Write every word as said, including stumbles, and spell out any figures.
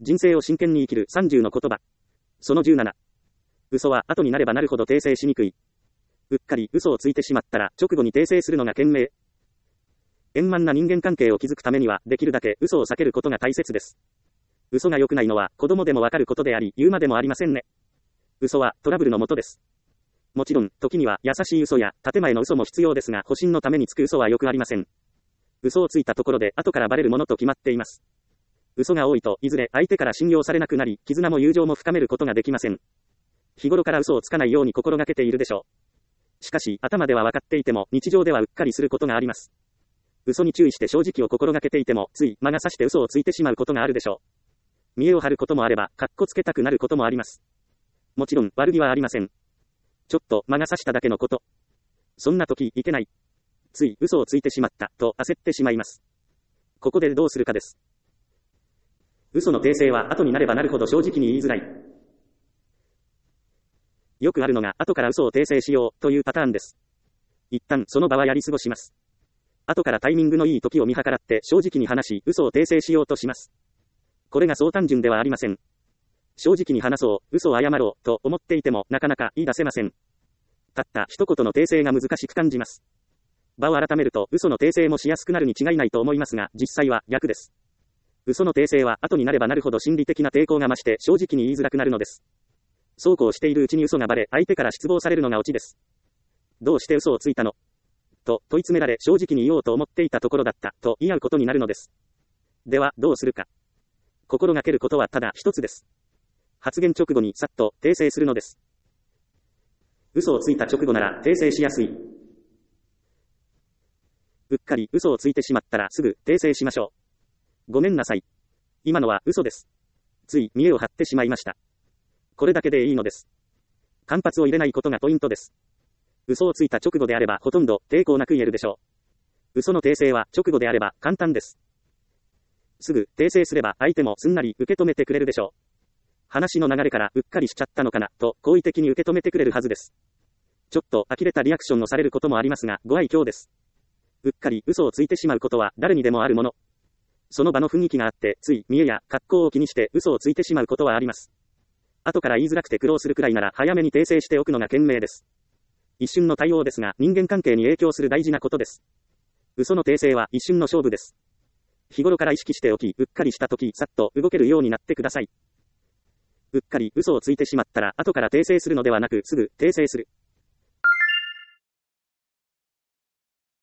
人生を真剣に生きるさんじゅうの言葉。そのじゅうなな。嘘は後になればなるほど訂正しにくい。うっかり嘘をついてしまったら直後に訂正するのが賢明。円満な人間関係を築くためにはできるだけ嘘を避けることが大切です。嘘が良くないのは子供でもわかることであり言うまでもありませんね。嘘はトラブルのもとです。もちろん時には優しい嘘や建前の嘘も必要ですが保身のためにつく嘘はよくありません。嘘をついたところで後からバレるものと決まっています。嘘が多いといずれ相手から信用されなくなり絆も友情も深めることができません。日頃から嘘をつかないように心がけているでしょう。しかし頭では分かっていても日常ではうっかりすることがあります。嘘に注意して正直を心がけていてもつい魔が差して嘘をついてしまうことがあるでしょう。見栄を張ることもあればかっこつけたくなることもあります。もちろん悪気はありません。ちょっと魔が差しただけのこと。そんな時いけない。つい嘘をついてしまったと焦ってしまいます。ここでどうするかです。嘘の訂正は後になればなるほど正直に言いづらい。よくあるのが後から嘘を訂正しようというパターンです。一旦その場はやり過ごします。後からタイミングのいい時を見計らって正直に話し嘘を訂正しようとします。これがそう単純ではありません。正直に話そう、嘘を謝ろうと思っていてもなかなか言い出せません。たった一言の訂正が難しく感じます。場を改めると嘘の訂正もしやすくなるに違いないと思いますが実際は逆です。嘘の訂正は後になればなるほど心理的な抵抗が増して正直に言いづらくなるのです。そうこうしているうちに嘘がバレ相手から失望されるのがオチです。どうして嘘をついたのと問い詰められ正直に言おうと思っていたところだったと言い合うことになるのです。ではどうするか。心がけることはただ一つです。発言直後にさっと訂正するのです。嘘をついた直後なら訂正しやすい。うっかり嘘をついてしまったらすぐ訂正しましょう。ごめんなさい。今のは嘘です。つい見栄を張ってしまいました。これだけでいいのです。間髪を入れないことがポイントです。嘘をついた直後であればほとんど抵抗なく言えるでしょう。嘘の訂正は直後であれば簡単です。すぐ訂正すれば相手もすんなり受け止めてくれるでしょう。話の流れからうっかりしちゃったのかなと好意的に受け止めてくれるはずです。ちょっと呆れたリアクションをされることもありますがご愛嬌です。うっかり嘘をついてしまうことは誰にでもあるもの。その場の雰囲気があってつい見栄や格好を気にして嘘をついてしまうことはあります。後から言いづらくて苦労するくらいなら早めに訂正しておくのが賢明です。一瞬の対応ですが人間関係に影響する大事なことです。嘘の訂正は一瞬の勝負です。日頃から意識しておきうっかりした時さっと動けるようになってください。うっかり嘘をついてしまったら後から訂正するのではなくすぐ訂正する。